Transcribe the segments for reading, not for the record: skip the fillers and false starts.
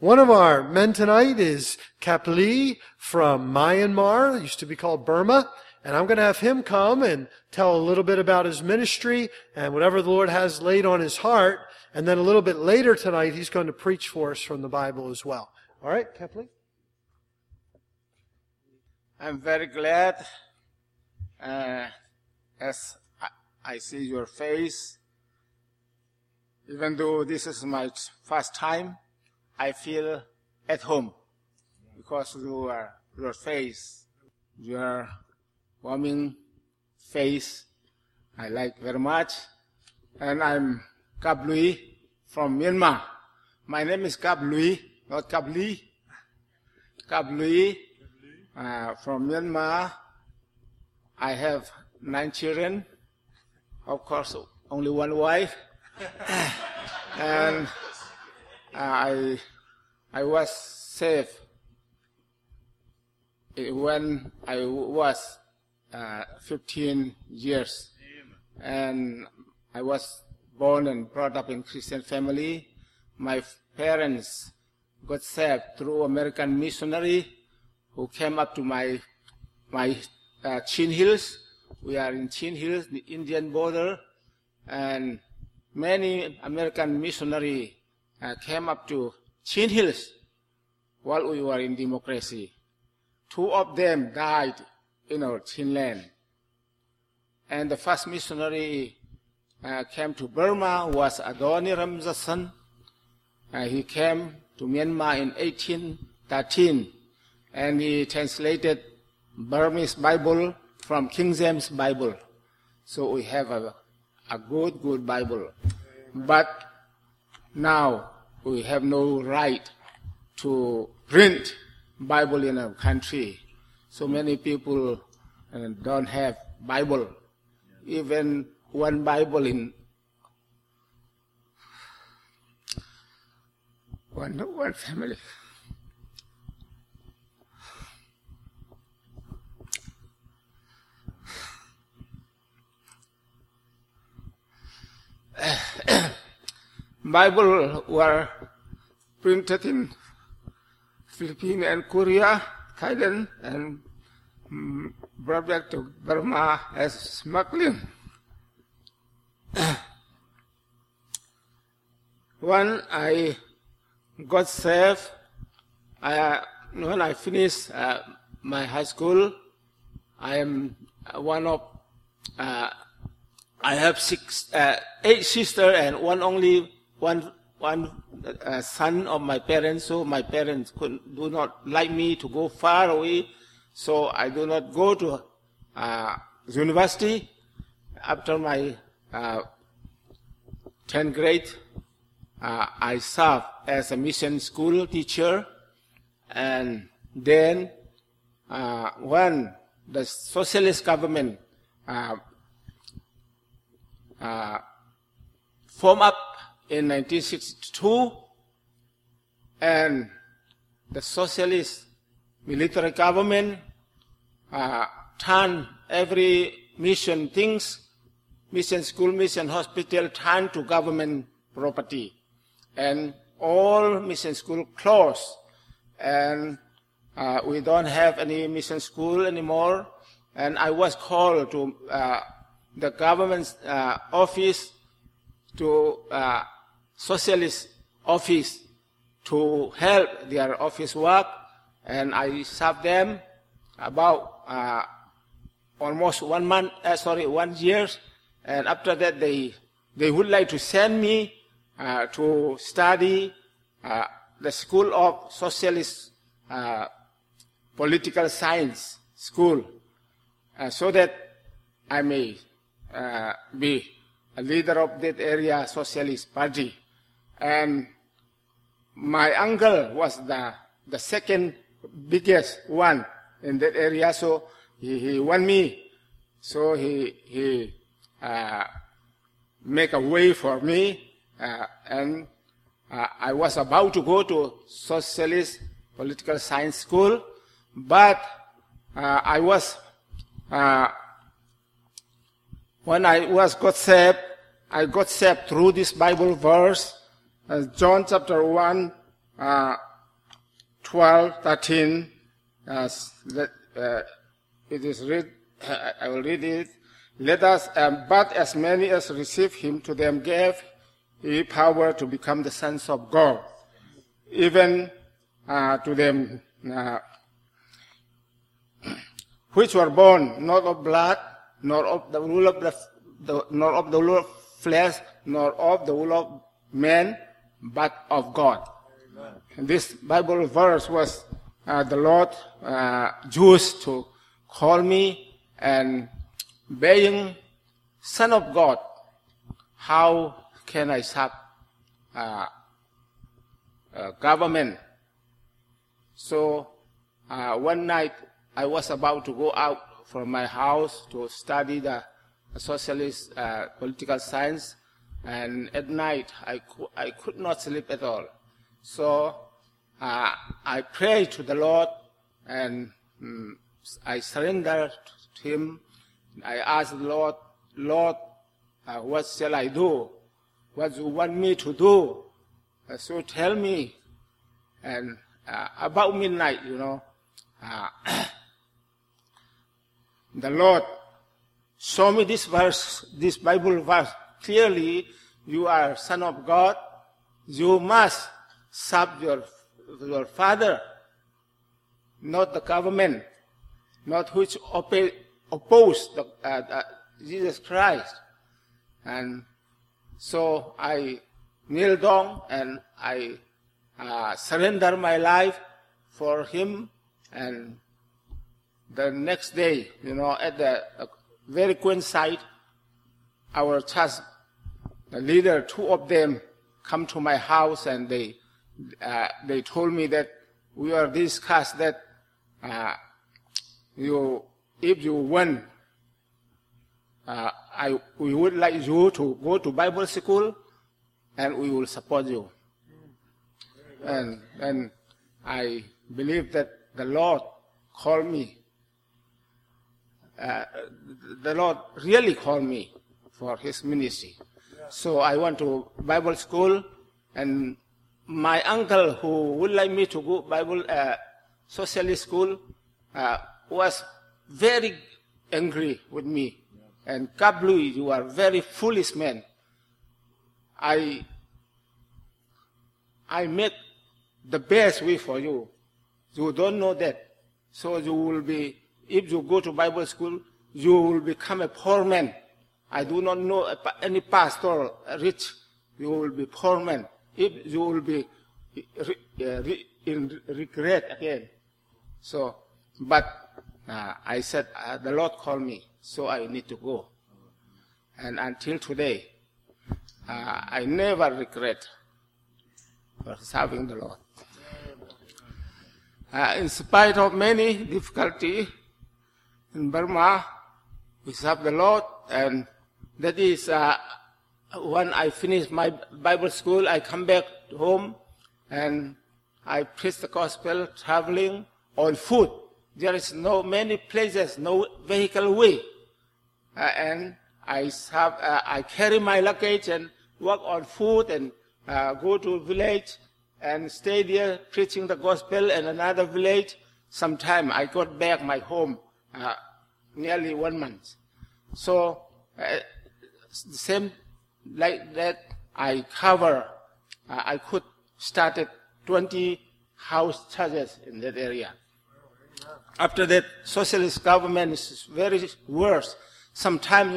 One of our men tonight is Kap Lee from Myanmar, it used to be called Burma, and I'm going to have him come and tell a little bit about his ministry and whatever the Lord has laid on his heart, and then a little bit later tonight he's going to preach for us from the Bible as well. All right, Kap Lee? I'm very glad as I see your face. Even though this is my first time, I feel at home because your face, your warming face, I like very much. And I'm Kap Lui from Myanmar. My name is Kap Lui, not Kap Lee. Kap Lui from Myanmar. I have 9 children. Of course, only one wife. And I was saved when I was 15 years. And I was born and brought up in Christian family. My parents got saved through American missionary who came up to my Chin Hills. We are in Chin Hills, the Indian border, and many American missionaries came up to Chin Hills while we were in democracy. 2 of them died in our Chin land. And the first missionary came to Burma was Adoni Ramjasan. He came to Myanmar in 1813, and he translated Burmese Bible from King James Bible. So we have a good Bible. But now we have no right to print Bible in our country. So many people don't have Bible. Even one Bible in one family. Bible were printed in Philippines and Korea, Thailand, and brought back to Burma as smuggling. When I got saved, when I finished my high school, I am one of I have 8 sisters and one son of my parents. So my parents do not like me to go far away. So I do not go to university. After my 10th grade, I served as a mission school teacher. And then when the socialist government formed up in 1962, and the socialist military government turned every mission things, mission school, mission hospital, turned to government property. And all mission school closed. And we don't have any mission school anymore. And I was called to the government's office, to socialist office, to help their office work, and I served them about almost 1 year, and after that they would like to send me to study the School of Socialist Political Science School, so that I may be a leader of that area socialist party. And my uncle was the second biggest one in that area, so he won me. So he make a way for me, and I was about to go to Socialist Political Science School, but I was when I got saved through this Bible verse, John chapter 1, 12:13. It is read. I will read it. Let us, but as many as received him, to them gave he power to become the sons of God, even to them which were born not of blood, nor of the rule of nor of the rule of flesh, nor of the rule of man, but of God. And this Bible verse was the Lord used to call me, and being son of God, how can I serve government? So one night I was about to go out from my house to study the socialist political science, and at night I could not sleep at all. So I prayed to the Lord, and I surrendered to Him. I asked the Lord, what shall I do? What do you want me to do? So tell me. And about midnight, the Lord showed me this verse, this Bible verse. Clearly, you are son of God. You must serve your father, not the government, not which oppose Jesus Christ. And so I kneel down and I surrender my life for Him. And the next day, at the very coincide, our church, the leader, two of them, come to my house, and they told me that we are discussed that if you win, we would like you to go to Bible school, and we will support you. And I believe that the Lord called me. The Lord really called me for His ministry. So I went to Bible school, and my uncle, who would like me to go Bible socialist school, was very angry with me. And Kablu, you are very foolish man. I make the best way for you. You don't know that. So you will be, if you go to Bible school, you will become a poor man. I do not know any pastor rich. You will be poor man. If you will be in regret again. So, but I said, the Lord called me, so I need to go. And until today, I never regret for serving the Lord. In spite of many difficulties in Burma, we serve the Lord, and that is when I finish my Bible school, I come back home and I preach the gospel, traveling on foot. There is no many places, no vehicle way, and I carry my luggage and walk on foot and go to a village and stay there preaching the gospel, and another village. Sometime I got back my home nearly 1 month. So same like that, I could started 20 house churches in that area. After that, socialist government is very worse. Sometimes,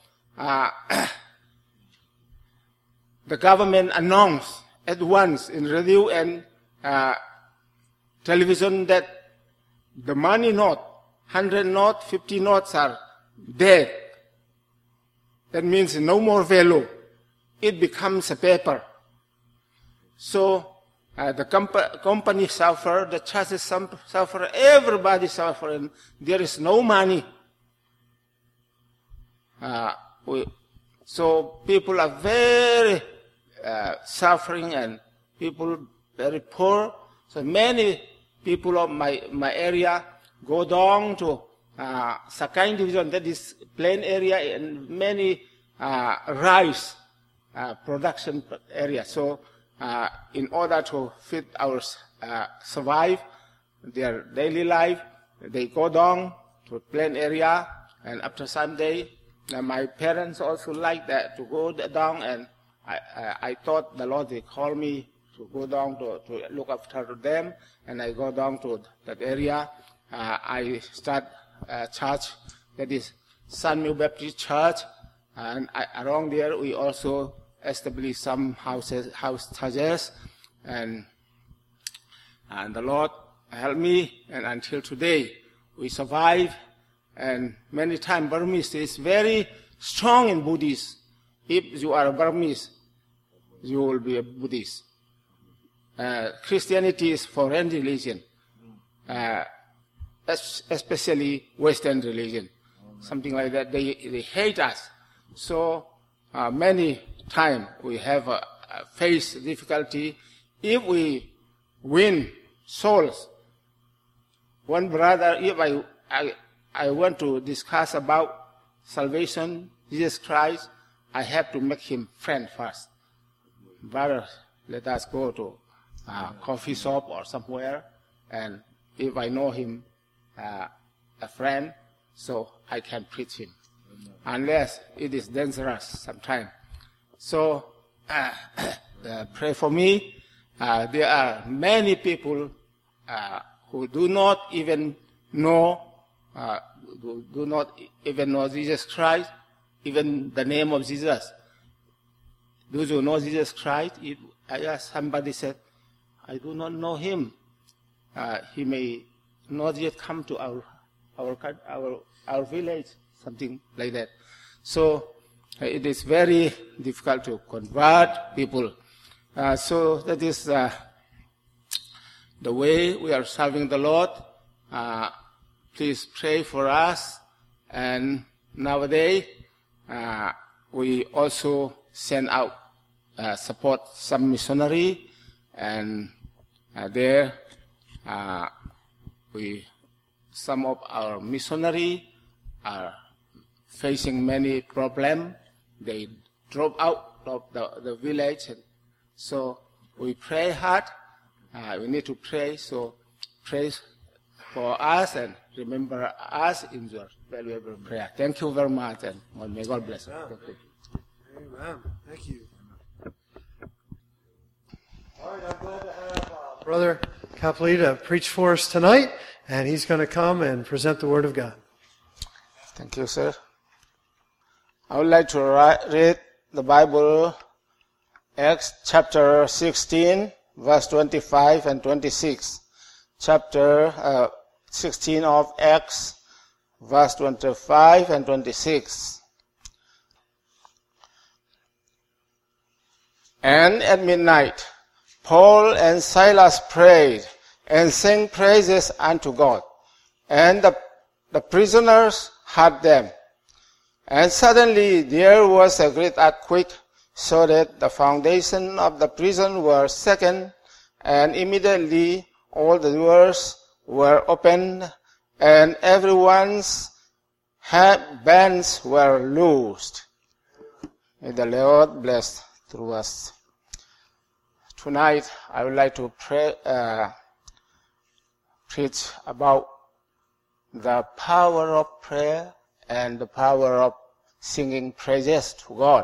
the government announced at once in radio and television that the money note, 100 note, 50 notes are dead. That means no more value. It becomes a paper. So the company suffer, the churches suffer, everybody suffer, and there is no money. So people are very suffering, and people very poor. So many people of my area go down to Sakang Division, that is plain area, and many rice production area. So in order to feed our survive their daily life. They go down to a plain area, and after some day, my parents also like that to go down, and I thought the Lord will call me to go down to look after them, and I go down to that area. I start a church, that is Sunmilk Baptist Church, and around there we also established some house churches, and the Lord helped me, and until today we survive. And many times Burmese is very strong in Buddhist. If you are a Burmese, you will be a Buddhist. Christianity is foreign religion, especially Western religion, something like that. They hate us. So many times we have face difficulty. If we win souls, one brother, if I want to discuss about salvation, Jesus Christ, I have to make him friend first. Brother, let us go to a coffee shop or somewhere, and if I know him, a friend, so I can preach him. Unless it is dangerous sometimes. So pray for me. There are many people who do not even know Jesus Christ, even the name of Jesus. Those who know Jesus Christ, if I ask somebody said, I do not know him, he may not yet come to our village, something like that. So it is very difficult to convert people. So that is the way we are serving the Lord. Please pray for us. And nowadays, we also send out support some missionary, and there some of our missionary are facing many problems. They drop out of the village, so we pray hard. We need to pray, so pray for us and remember us in your valuable prayer. Thank you very much, and may God bless you. Thank you. Amen. Thank you. All right, I'm glad to have Brother Kapli to preach for us tonight, and he's going to come and present the Word of God. Thank you, sir. I would like to read the Bible, Acts chapter 16, verse 25 and 26. Chapter 16 of Acts, verse 25 and 26. And at midnight, Paul and Silas prayed and sang praises unto God, and the prisoners heard them. And suddenly there was a great earthquake, so that the foundation of the prison were shaken, and immediately all the doors were opened, and everyone's bands were loosed. May the Lord bless through us. Tonight, I would like to preach about the power of prayer and the power of singing praises to God.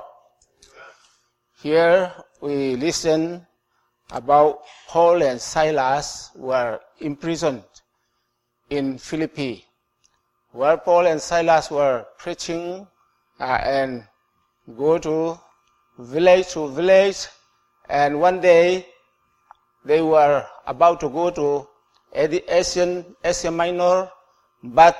Here we listen about Paul and Silas were imprisoned in Philippi, where Paul and Silas were preaching and go to village, and one day they were about to go to Asia Minor, but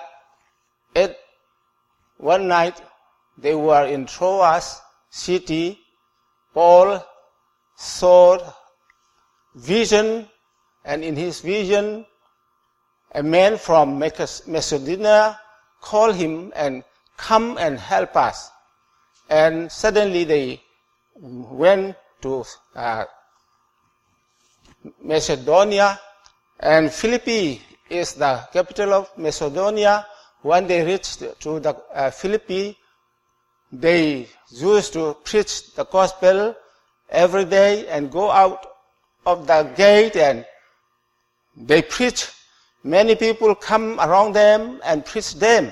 one night they were in Troas city. Paul saw vision, and in his vision a man from Macedonia called him and come and help us. And suddenly they went to Macedonia, and Philippi is the capital of Macedonia. When they reached to the Philippi, they used to preach the gospel every day and go out of the gate and they preach. Many people come around them and preach them.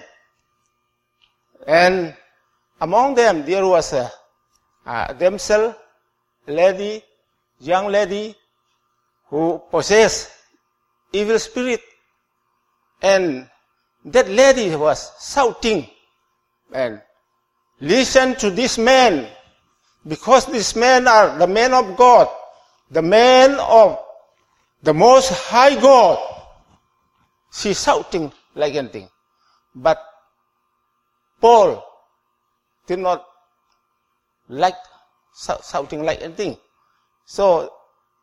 And among them, there was a damsel, lady, young lady, who possessed evil spirit. And that lady was shouting and listen to this man, because these men are the men of God, the men of the Most High God. She's shouting like anything. But Paul did not like shouting like anything. So,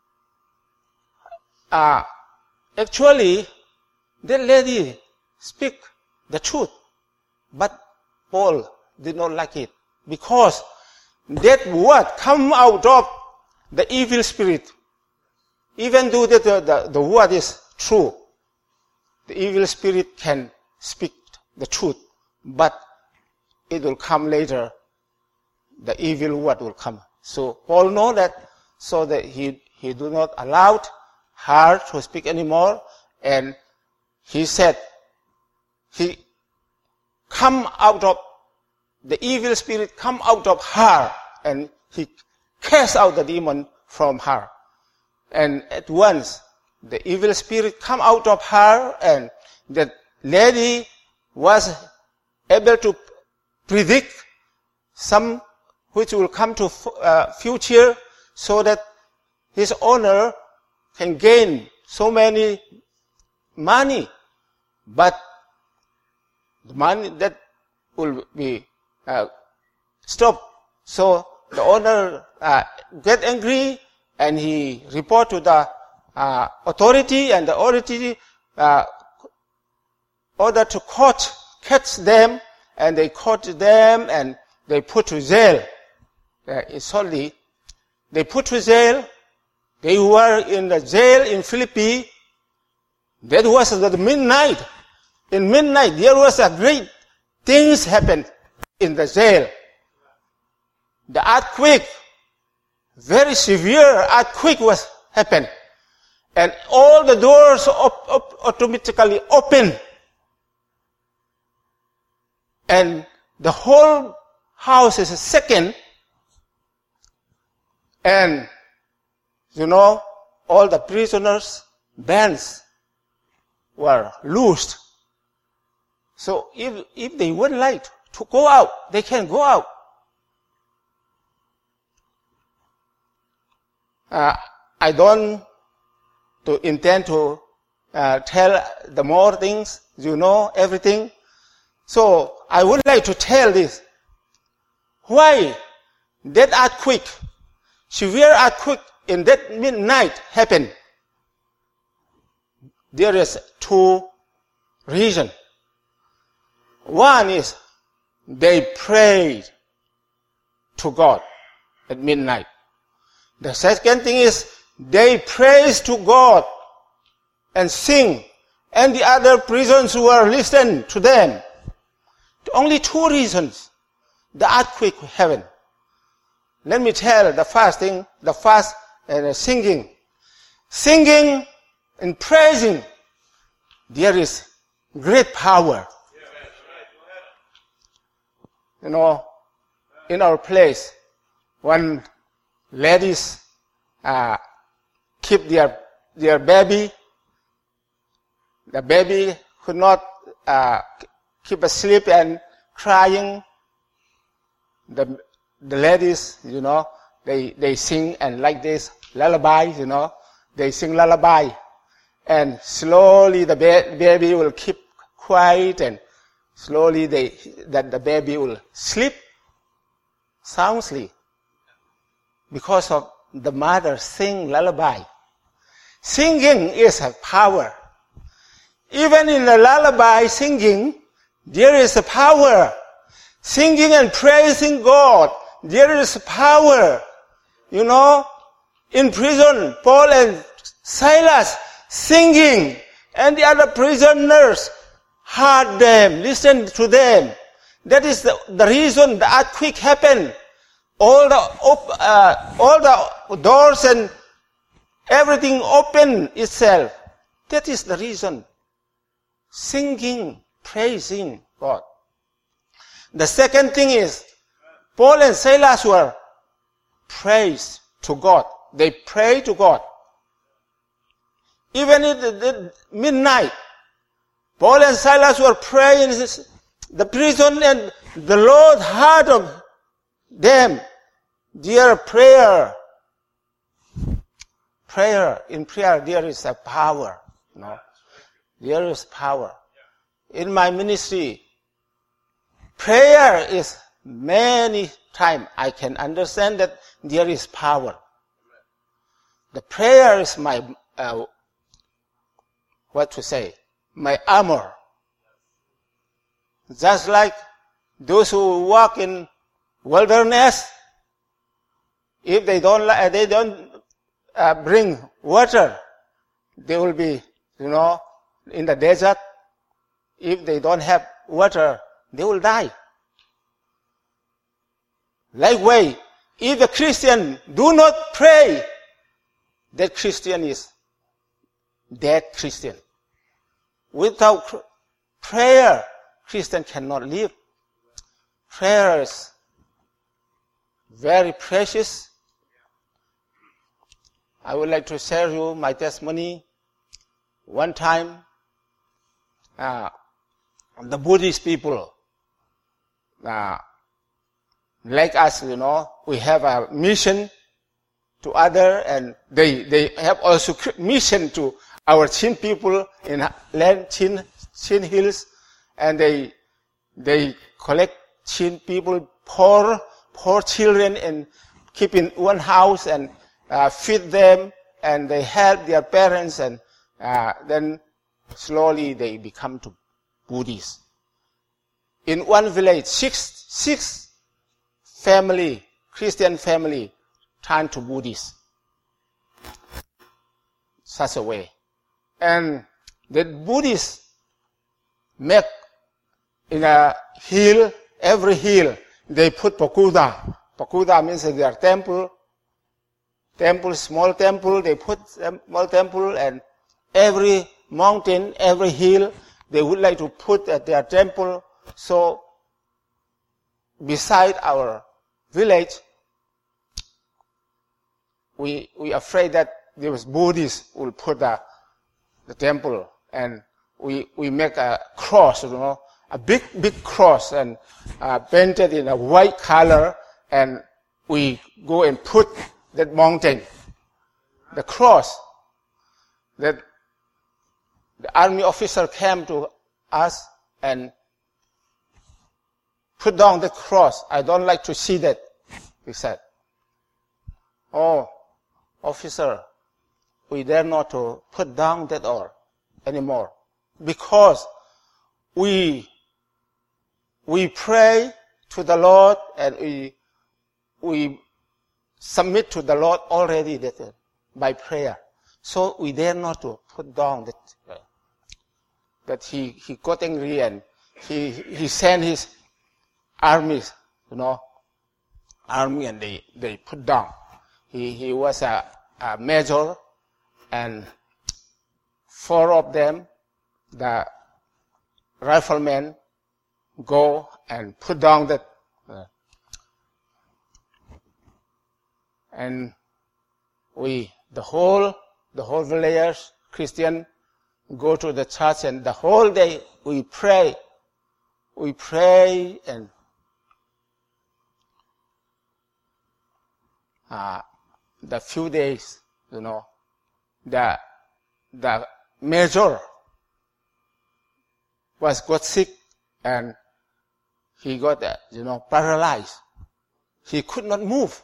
actually, that lady speak the truth, but Paul did not like it, because that word come out of the evil spirit. Even though the word is true, the evil spirit can speak the truth, but it will come later. The evil word will come. So Paul know that, so that he do not allow her to speak anymore, and he said, he come out of the evil spirit, come out of her, and he cast out the demon from her. And at once, the evil spirit come out of her, and the lady was able to predict some which will come to future, so that his owner can gain so many money. But the money that will be stopped. So the owner get angry, and he report to the authority, and the authority order to catch them, and they caught them, and they put to jail. Solely, they put to jail. They were in the jail in Philippi. That was the midnight. In midnight, there was a great things happened in the jail. The earthquake, very severe earthquake was happened, and all the doors automatically open, and the whole house is shaken, and all the prisoners' bands were loosed. So if they would like to go out, they can go out. I don't intend to tell the more things, everything. So I would like to tell this. Why that earthquake, severe earthquake in that midnight happened? There is two reasons. One is they prayed to God at midnight. The second thing is they praise to God and sing, and the other prisoners were listening to them. Only two reasons the earthquake happened. Let me tell the first thing, singing. Singing and praising, there is great power. In our place, when ladies keep their baby, the baby could not keep asleep and crying. The ladies, they sing, and like this lullaby, they sing lullaby, and slowly the baby will keep quiet, and slowly the baby will sleep soundly, because of the mother sing lullaby. Singing is a power. Even in the lullaby singing, there is a power. Singing and praising God, there is power. In prison, Paul and Silas singing, and the other prisoners heard them, listened to them. That is the reason the earthquake happened. All the doors and everything opened itself. That is the reason. Singing, praising God. The second thing is, Paul and Silas were praised to God. They pray to God. Even at the midnight, Paul and Silas were praying in the prison, and the Lord heard of them. Their prayer. In prayer, there is a power. There is power. In my ministry, prayer is many times I can understand that there is power. The prayer is my, my armor. Just like those who walk in wilderness, if they don't bring water, they will be, in the desert. If they don't have water, they will die. Likewise, if a Christian do not pray, that Christian is dead Christian. Without prayer, Christian cannot live. Prayer is very precious. I would like to share you my testimony. One time, the Buddhist people, like us, we have a mission to other, and they have also mission to our Chin people in land Chin Hills, and they collect Chin people, poor children, and keep in one house and feed them, and they help their parents, and then slowly they become to Buddhists. In one village, six family, Christian family, turn to Buddhists. Such a way. And the Buddhists make in a hill, every hill, they put pagoda. Pagoda means their temple, small temple, they put small temple, and every mountain, every hill, they would like to put at their temple. So, beside our village, we afraid that there was Buddhists will put the temple, and we make a cross, a big cross, and painted in a white color, and we go and put that mountain, the cross, that the army officer came to us and put down the cross. I don't like to see that, he said. Oh, officer, we dare not to put down that or anymore, because we pray to the Lord, and we submit to the Lord already that by prayer. So we dare not to put down that. But he got angry, and he sent his armies, army, and they put down. He was a major, and 4 of them, the riflemen, go and put down that. And the whole villagers, Christian, go to the church, and the whole day we pray. We pray, and the few days, the major got sick, and he got, paralyzed. He could not move.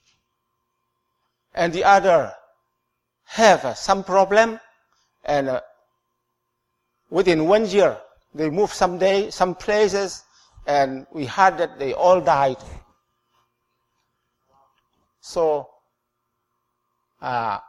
And the other have some problem, and within 1 year, they moved some places, and we heard that they all died. So, the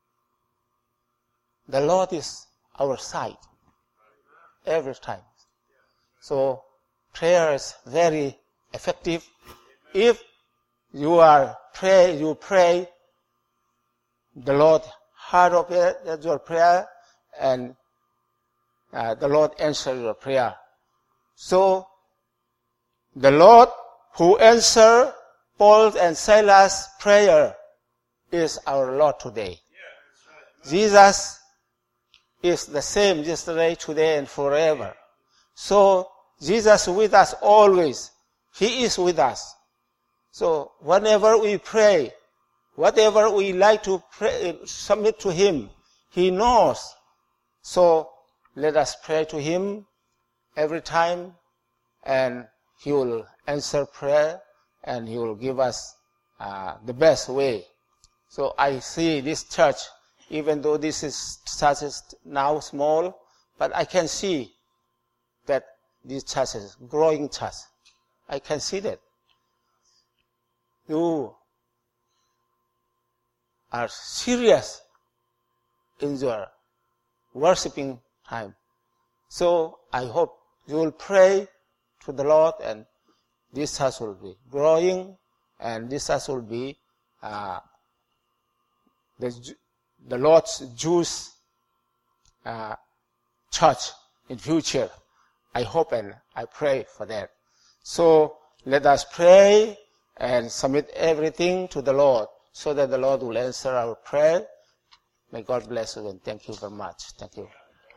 Lord is our side every time. So, prayer is very effective. If you pray, the Lord heard of your prayer, and the Lord answered your prayer. So, the Lord who answered Paul and Silas' prayer is our Lord today. Jesus is the same yesterday, today, and forever. So, Jesus is with us always. He is with us. So, whenever we pray, whatever we like to pray, submit to Him, He knows. So, let us pray to Him every time, and He will answer prayer, and He will give us the best way. So I see this church, even though this church is now small, but I can see that this church is growing church. I can see that. You are serious in your worshiping time. So I hope you will pray to the Lord, and this church will be growing, and this church will be the Lord's Jewish church in future. I hope and I pray for that. So let us pray and submit everything to the Lord, so that the Lord will answer our prayer. May God bless you, and thank you very much. Thank you.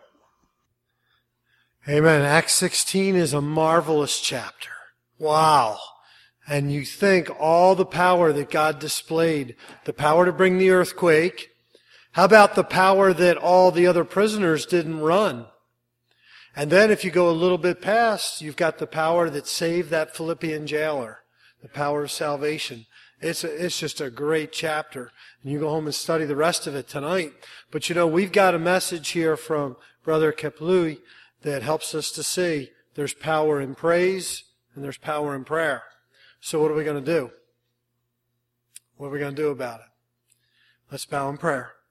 Amen. Acts 16 is a marvelous chapter. Wow. And you think all the power that God displayed, the power to bring the earthquake. How about the power that all the other prisoners didn't run? And then if you go a little bit past, you've got the power that saved that Philippian jailer, the power of salvation. It's just a great chapter. And you go home and study the rest of it tonight. But you know, we've got a message here from Brother Keplui that helps us to see there's power in praise and there's power in prayer. So what are we going to do? What are we going to do about it? Let's bow in prayer.